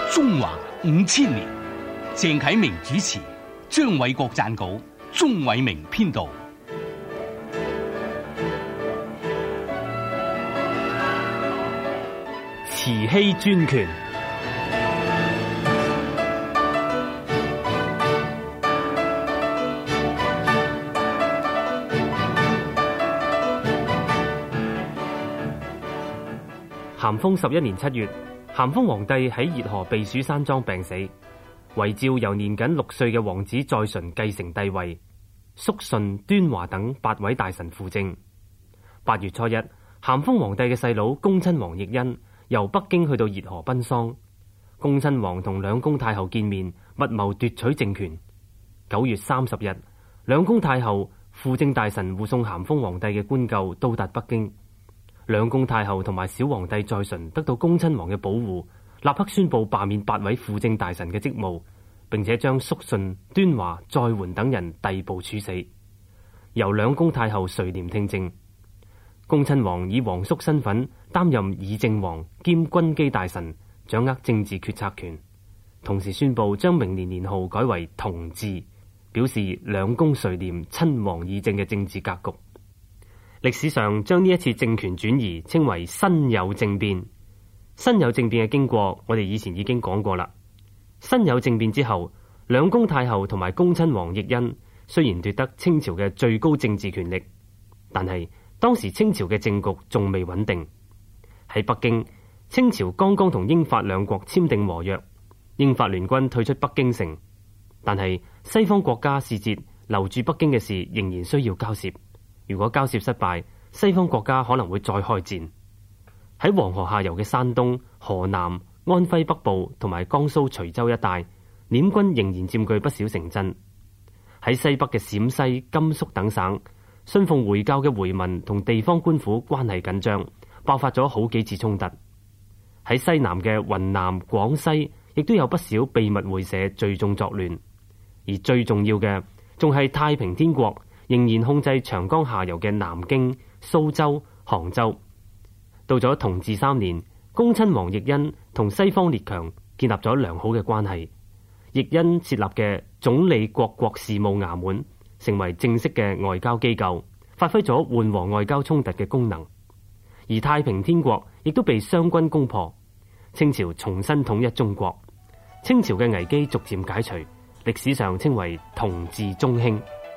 中華5000年，鄭啟明主持，張偉國撰稿，鍾偉明編導。 慈禧專權。咸豐11年7月，咸豐皇帝喺熱河避暑山莊病死，遺詔由年僅6歲嘅王子載淳繼承帝位，肅順、端華等8位大臣輔政。8月初1，咸豐皇帝嘅細佬恭親王奕訢由北京去到熱河奔喪，恭親王同兩宮太后見面，密謀奪取政權。9月30日，兩宮太后、輔政大臣護送咸豐皇帝嘅棺柩到達北京。兩宮太后同埋小皇帝載淳得到恭親王嘅保護，立刻宣布罷免8位輔政大臣嘅職務，並且將肅順、端華、載垣等人逮捕處死，由兩宮太后垂簾聽政。恭親王以皇叔身份擔任議政王兼軍機大臣，掌握政治決策權，同時宣布將明年年號改為同治，表示兩宮垂簾親王議政嘅政治格局。歷史上將呢一次政權轉移稱為辛酉政變。辛酉政變嘅經過我哋以前已經講過啦。辛酉政變之後，兩宮太后同埋恭親王奕訢雖然奪得清朝嘅最高政治權力，但係當時清朝嘅政局仲未穩定。喺北京，清朝剛剛同英法兩國簽訂和約，英法聯軍退出北京城，但係西方國家使節留住北京嘅事仍然需要交涉。如果交涉失敗，西方國家可能會再開戰。喺黃河下游嘅山東、河南、安徽北部同埋江蘇徐州一帶，捻軍仍然佔據不少城鎮。喺西北嘅陝西、甘肅等省，信奉回教嘅回民同地方官府關係緊張，爆發咗好幾次衝突。喺西南嘅雲南、廣西，亦都有不少秘密會社聚眾作亂。而最重要嘅，仲係太平天國仍然控制長江下游嘅南京、蘇州、杭州。到咗同治3年，恭親王奕訢同西方列強建立咗良好嘅關係。奕訢設立嘅總理各國事務衙門成為正式嘅外交機構，發揮咗緩和外交衝突嘅功能。而太平天國亦都被湘軍攻破，清朝重新統一中國。清朝嘅危機逐漸解除，歷史上稱為同治中興。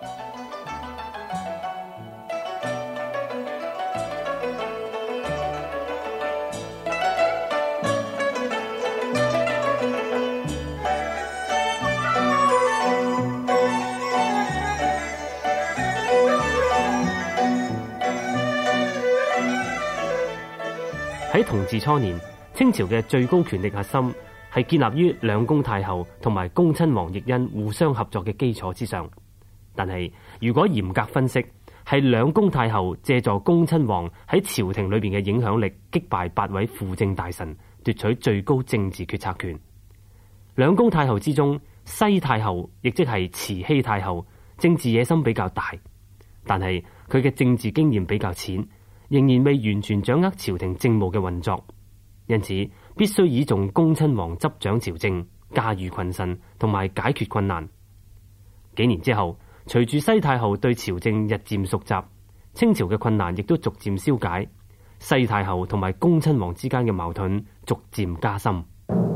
喺同治初年，清朝嘅最高權力核心係建立於兩宮太后同埋恭親王奕訢互相合作嘅基礎之上。但係如果嚴格分析，係兩宮太后借助恭親王喺朝廷裏邊嘅影響力，擊敗8位輔政大臣，奪取最高政治決策權。兩宮太后之中，西太后亦即係慈禧太后，政治野心比較大，但係佢嘅政治經驗比較淺，仍然未完全掌握朝廷政務嘅運作，因此必須倚重恭親王執掌朝政、駕馭群臣同埋解決困難。幾年之後，隨住西太后對朝政日漸熟習，清朝嘅困難亦都逐漸消解，西太后同埋恭親王之間嘅矛盾逐漸加深。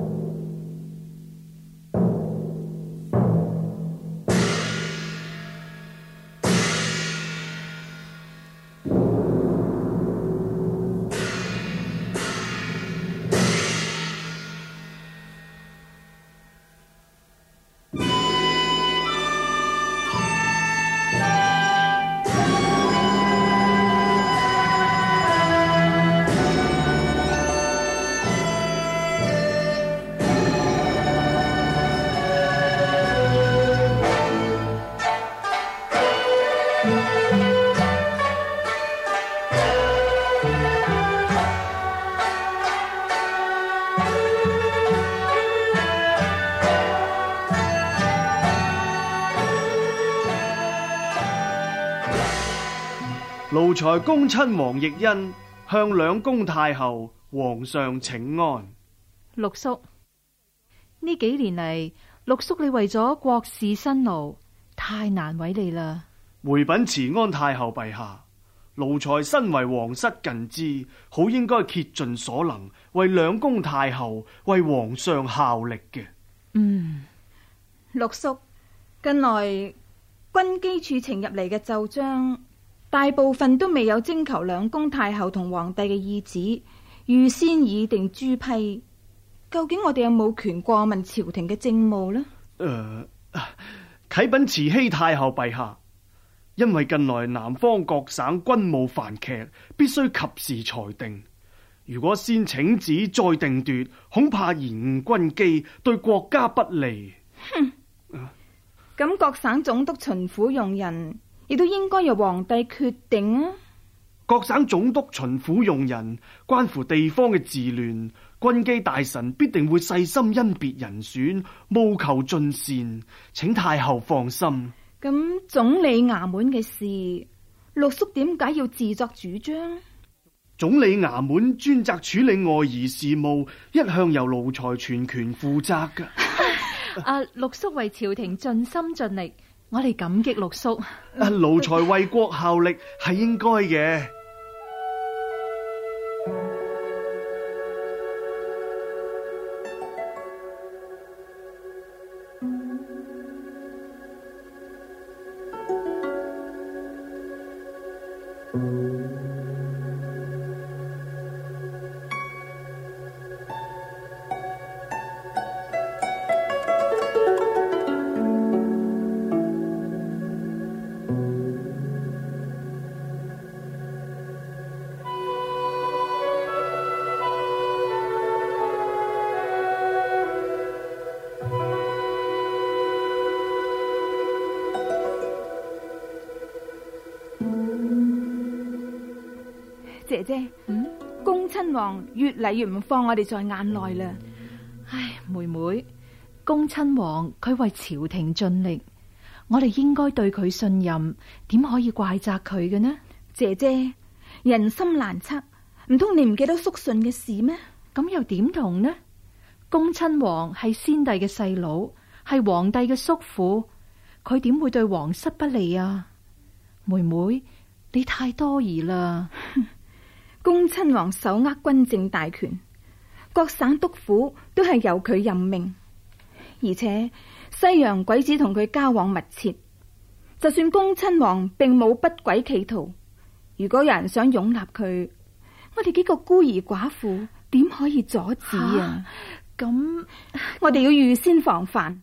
奴才恭親王奕訢向兩宮太后、皇上請安。 六叔， 呢幾年嚟，陸叔你為咗國事辛勞，太難為你啦。 回稟慈安太后陛下，奴才身為皇室近支，好應該竭盡所能，為兩宮太后、為皇上效力嘅。 陸叔，近來軍機處呈入嚟嘅奏章，大部分都未有徵求兩宮太后同皇帝嘅意旨，預先擬定諸批。究竟我哋有冇權過問朝廷嘅政務呢？ 啟稟慈禧太后陛下，因為近來南方各省軍務繁劇，必須及時裁定。如果先請旨再定奪，恐怕延誤軍機，對國家不利。 咁各省總督巡撫用人，亦都應該由皇帝決定啊。 各省總督巡撫用人，關乎地方嘅治亂，軍機大臣必定會細心甄別人選，務求盡善，請太后放心。 咁總理衙門嘅事，陸叔點解要自作主張？ 總理衙門專責處理外夷事務，一向由奴才全權負責噶。 陸叔為朝廷盡心盡力，我哋感激陸叔。 奴才為國效力係應該嘅。 姐姐，恭親王越嚟越唔放我哋在眼內啦。 唉，妹妹，恭親王佢為朝廷盡力，我哋應該對佢信任，點可以怪責佢嘅呢？ 姐姐，人心難測，唔通你唔記得叔信嘅事咩？ 咁又點同呢？恭親王係先帝嘅細佬，係皇帝嘅叔父，佢點會對皇室不利啊？妹妹，你太多疑啦。 恭親王手握軍政大權，各省督府都係由佢任命，而且西洋鬼子同佢交往密切。就算恭親王並冇不軌企圖，如果有人想擁立佢，我哋幾個孤兒寡婦點可以阻止啊？咁我哋要預先防範。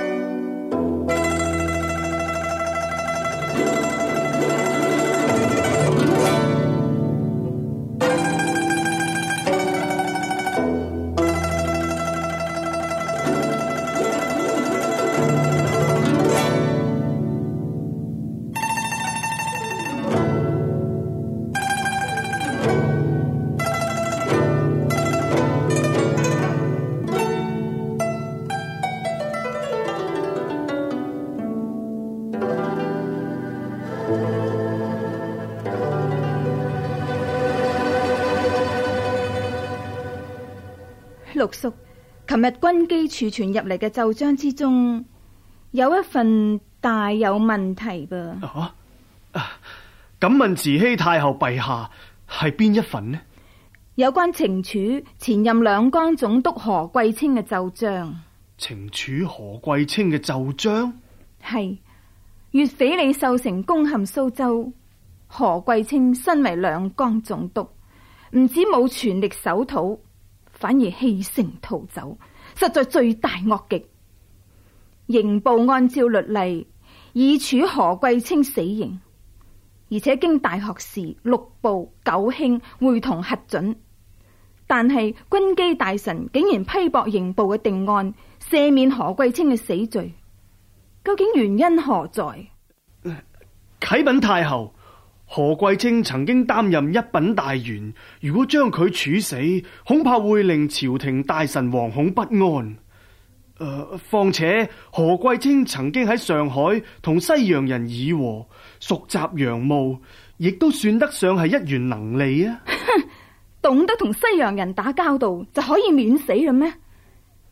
陸叔，琴日軍機處傳入嚟嘅奏章之中，有一份大有問題噃。 敢問慈禧太后陛下，係邊一份呢？ 有關懲處前任兩江總督何貴清嘅奏章。 懲處何貴清嘅奏章？ 係粵匪李秀成攻陷蘇州，何貴清身為兩江總督，唔止冇全力守土，反而棄城逃走，實在罪大惡極。刑部按照律例已處何貴清死刑，而且經大學士、六部、九卿會同核准，但係軍機大臣竟然批駁刑部嘅定案，赦免何貴清嘅死罪。究竟原因何在？ 啟稟太后，何貴清曾經擔任一品大員，如果將佢處死，恐怕會令朝廷大臣惶恐不安。況且何貴清曾經喺上海同西洋人議和，熟習洋務，亦都算得上係一員能吏啊。 懂得同西洋人打交道就可以免死啦咩？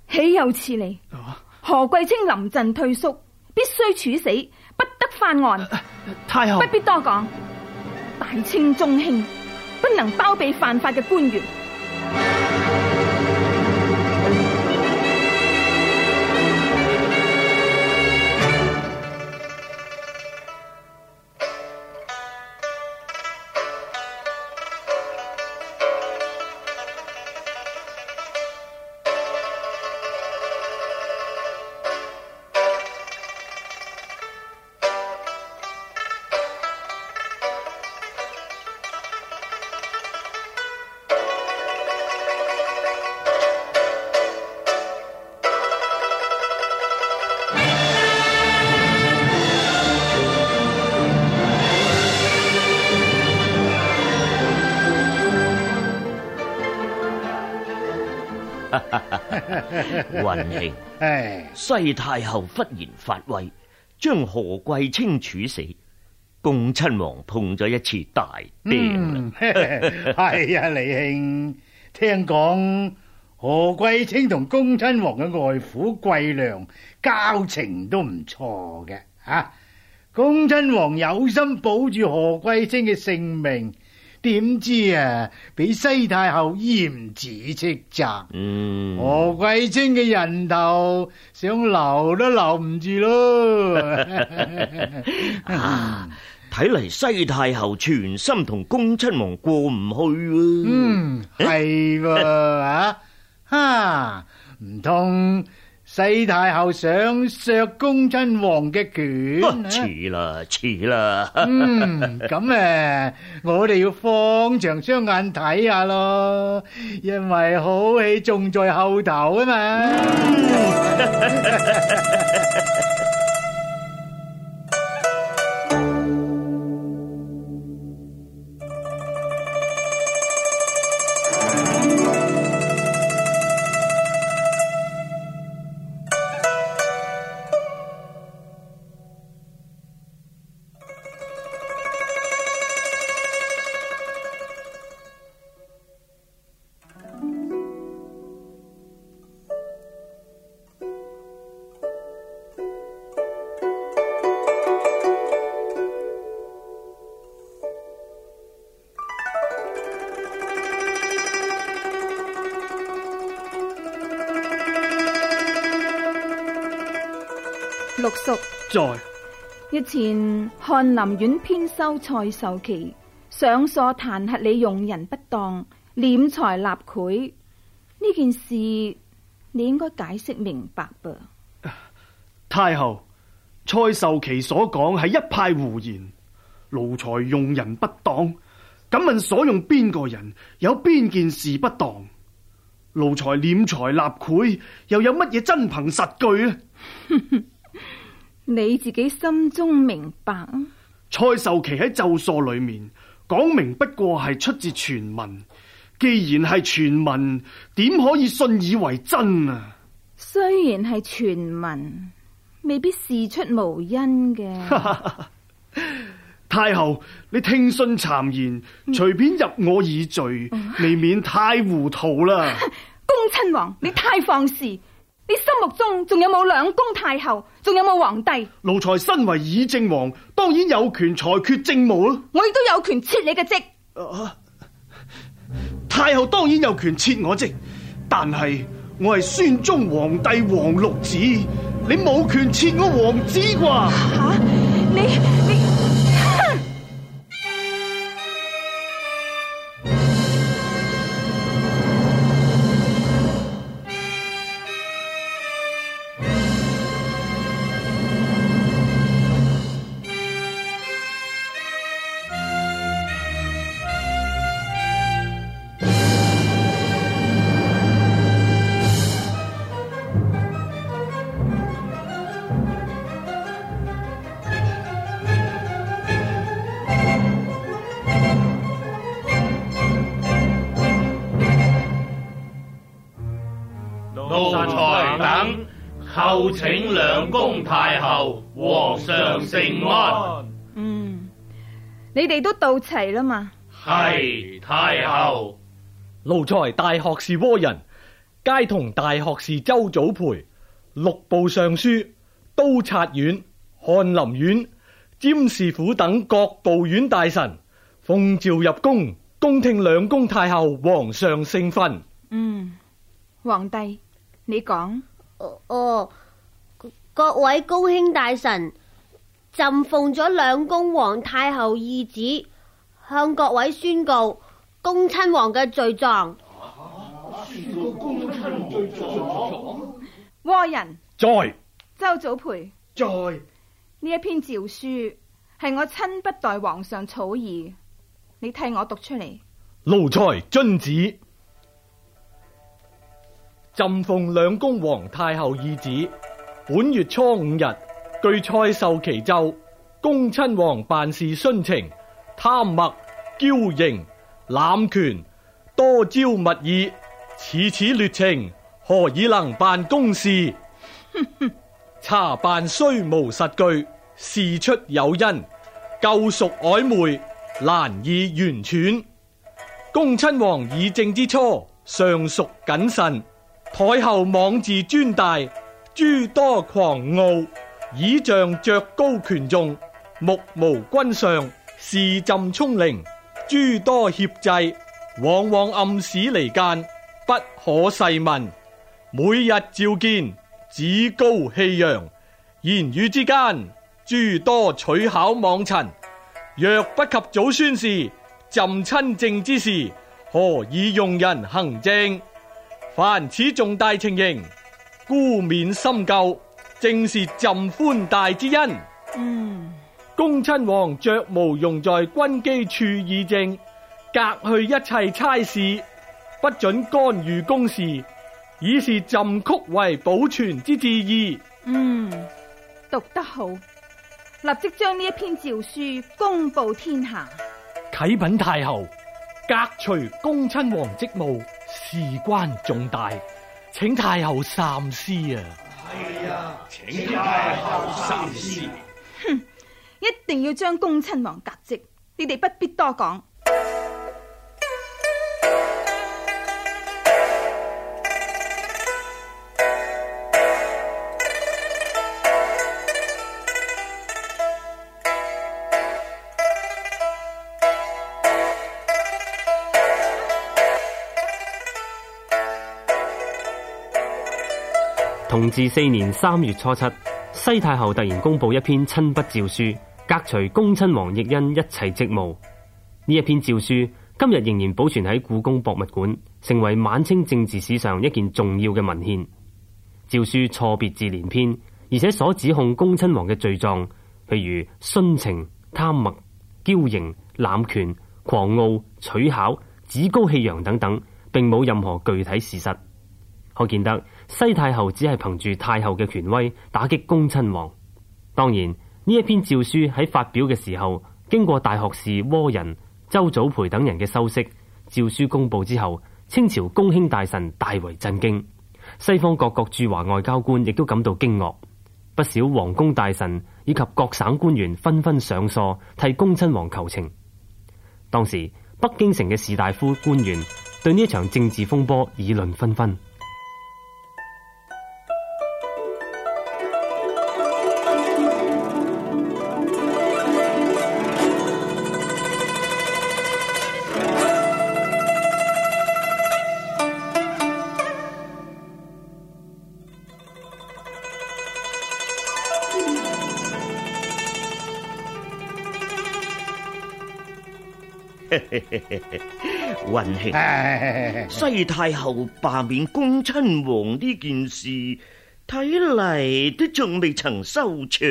豈有此理！何貴清臨陣退縮，必須處死，不得翻案。 太后不必多講，大清宗兄不能包庇犯法嘅官員。 雲兄，西太后忽然發威，將何貴清處死，恭親王碰咗一次大病。 係啊，李兄，聽講何貴清同恭親王嘅外父桂良交情都唔錯嘅啊！恭親王有心保住何貴清嘅性命，點知啊，俾西太后嚴旨斥責。何貴清嘅人頭想留都留唔住咯。 睇嚟西太后全心同恭親王過唔去。 係喎唔通西太后想削恭親王嘅權？ 遲啦。 咁我哋要放長雙眼睇下咯，因為好戲仲在後頭啊嘛。 六叔在日前翰林院編修蔡壽祺上訴彈劾你用人不當、斂財納賄呢件事，你應該解釋明白吧？ 太后，蔡壽祺所講係一派胡言，奴才用人不當，敢問所用邊個人，有邊件事不當？奴才斂財納賄，又有乜嘢真憑實據呢？ 你自己心中明白。 蔡壽祺喺奏疏裏面講明，不過係出自傳聞。既然係傳聞，點可以信以為真啊？ 雖然係傳聞，未必事出無因嘅。 太后，你聽信讒言，隨便入我耳罪，未免太糊塗啦。 恭親王，你太放肆！你心目中仲有冇兩宮太后，仲有冇皇帝？ 奴才身為議政王，當然有權裁決政務咯。 我亦都有權撤你嘅職。 太后當然有權撤我職，但係我係宣宗皇帝皇六子，你冇權撤我皇子啩？ 你奴才等叩請兩宮太后，皇上聖安。 你哋都到齊啦嘛？ 係太后。 奴才大學士倭人， 皆同大學士周祖培、吏部尚書、都察院、翰林院、占事府等各部院大臣奉召入宮，恭聽兩宮太后皇上聖訓。 皇帝，你講。 各位高卿大臣，朕奉咗兩宮皇太后懿旨，向各位宣告恭親王嘅罪狀。 倭人在， 周祖培在。 呢一篇詔書係我親筆代皇上草擬，你替我讀出嚟。 奴才遵旨。朕奉兩宮皇太后懿旨，本月初5日，據蔡壽祺奏，恭親王辦事徇情，貪墨驕刑，濫權，多招密議，此劣情，何以能辦公事？查辦雖無實據，事出有因，舊屬曖昧，難以圓全。恭親王議政之初，尚屬謹慎，太后妄自尊大，諸多狂傲，倚仗爵高權重，目無君上，視朕聰靈，諸多挾制，往往暗使離間，不可細問。每日召見，趾高氣揚，言語之間，諸多取巧妄陳。若不及祖孫事，朕親政之事，何以用人行政？凡此重大情形，孤免深究，正是朕寬大之因。恭親王爵無容在軍機處議政，革去一切差事，不准干預公事，以是朕曲為保存之志意。 讀得好，立即將呢一篇詔書公布天下。 啟稟太后，革除恭親王職務，事關重大，請太后三思啊！ 係啊，請太后三思。 一定要將恭親王革職，你哋不必多講。 同治4年3月初7，西太后突然公布一篇親筆詔書，革除恭親王奕訢一切職務。呢一篇詔書今日仍然保存喺故宮博物館，成為晚清政治史上一件重要嘅文獻。詔書錯別字連篇，而且所指控恭親王嘅罪狀，譬如徇情、貪墨、驕刑、濫權、狂傲、取巧、趾高氣揚等等，並冇任何具體事實。可見得西太后只係憑住太后嘅權威打擊恭親王。當然呢一篇詔書喺發表嘅時候，經過大學士倭人、周祖培等人嘅修飾，詔書公布之後，清朝公卿大臣大為震驚，西方各國駐華外交官亦都感到驚愕，不少皇宮大臣以及各省官員紛紛上疏替恭親王求情。當時北京城嘅士大夫官員對呢一場政治風波議論紛紛。 雲兄，西太后罷免恭親王呢件事，睇嚟都仲未曾收場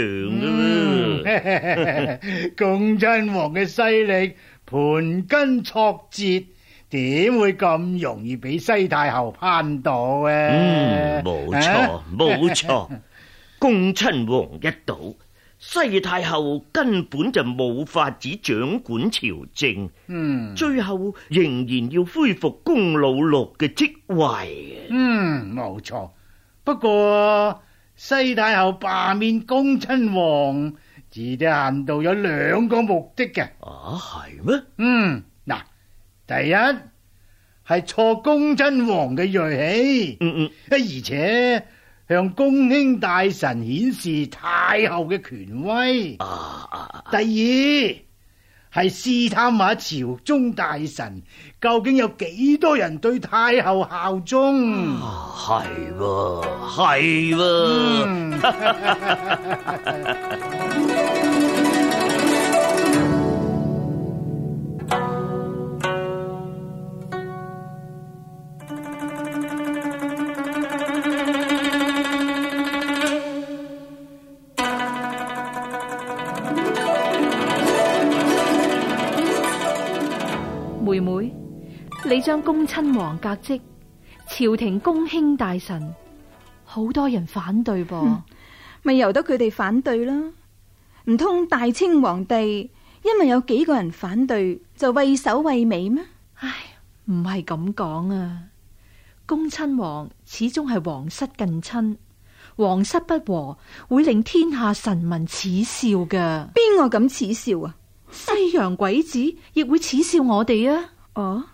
啊！ 恭親王嘅勢力盤根錯節，點會咁容易俾西太后攀到啊？ 冇錯冇錯，恭親王一倒，西太后根本就冇法子掌管朝政，最後仍然要恢復宮老六嘅職位。 冇錯。不過西太后罷免恭親王，至低限度有兩個目的嘅。 係咩？ 嗱，第一， 係挫恭親王嘅銳氣，而且向公卿大臣顯示太后嘅權威。第二係試探下朝中大臣究竟有幾多人對太后效忠。 係喎，係喎。 妹妹，你將恭親王革職，朝廷公卿大臣好多人反對噃， 咪由得佢哋反對啦。唔通大清皇帝因為有幾個人反對就畏首畏尾咩？ 唉，唔係咁講啊！恭親王始終係皇室近親，皇室不和會令天下臣民恥笑噶。 邊個敢恥笑啊？ 西洋鬼子亦會恥笑我哋啊！ 哦，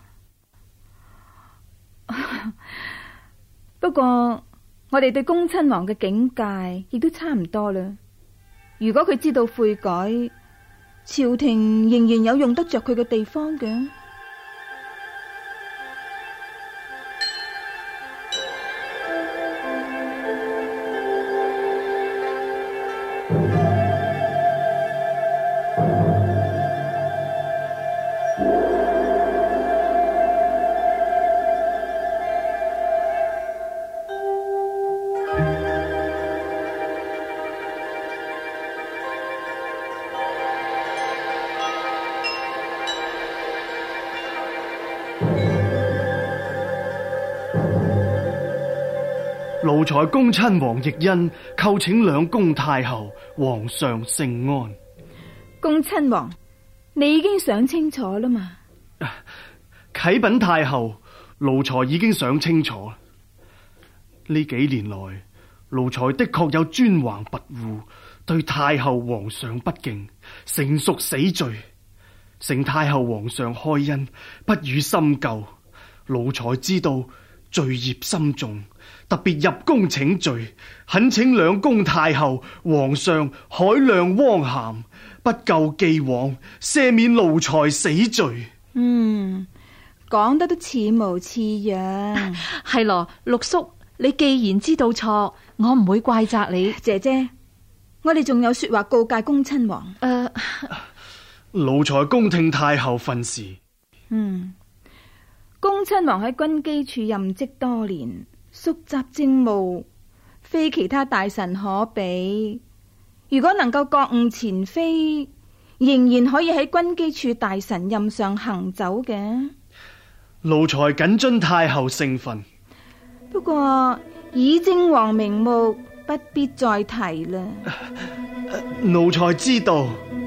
不過我哋對恭親王嘅境界亦都差唔多啦。如果佢知道悔改，朝廷仍然有用得着佢嘅地方嘅。 奴才恭親王奕訢叩請兩宮太后，皇上聖安。 恭親王，你已經想清楚啦嘛？ 啟稟太后，奴才已經想清楚。呢幾年來，奴才的確有專橫跋扈，對太后皇上不敬，誠屬死罪。承太后皇上開恩，不予深究。奴才知道罪孽深重，特別入宮請罪，懇請兩宮太后皇上海量汪涵，不究既往，赦免奴才死罪。 講得都似模似樣。 係咯，六叔，你既然知道錯，我唔會怪責你。 姐姐，我哋仲有說話告誡恭親王。 奴才恭聽太后訓示。 恭親王喺軍機處任職多年，熟習政務，非其他大臣可比。如果能夠覺悟前非，仍然可以喺軍機處大臣任上行走嘅。 奴才謹遵太后聖訓。 不過以正王名目，不必再提啦。 奴才知道。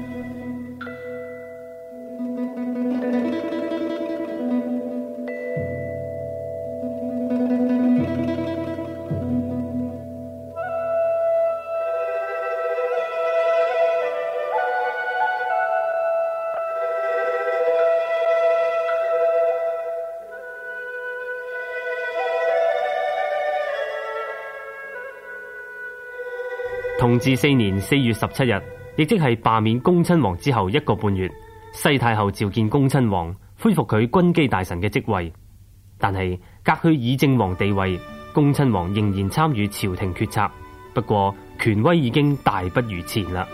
同治4年4月17日，亦即係罷免恭親王之後1個半月，西太后召見恭親王，恢復佢軍機大臣嘅職位。但係革去議政王地位，恭親王仍然參與朝廷決策，不過權威已經大不如前啦。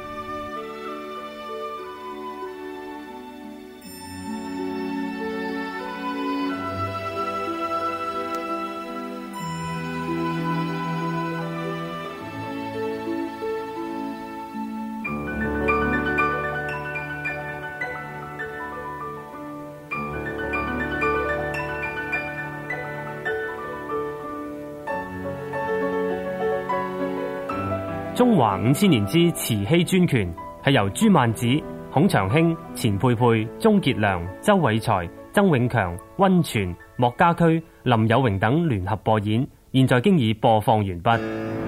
中華5000年之慈禧專權係由朱曼子、孔長興、錢佩佩、鍾傑良、周偉才、曾永強、溫泉、莫家駒、林有榮等聯合播演，現在經已播放完畢。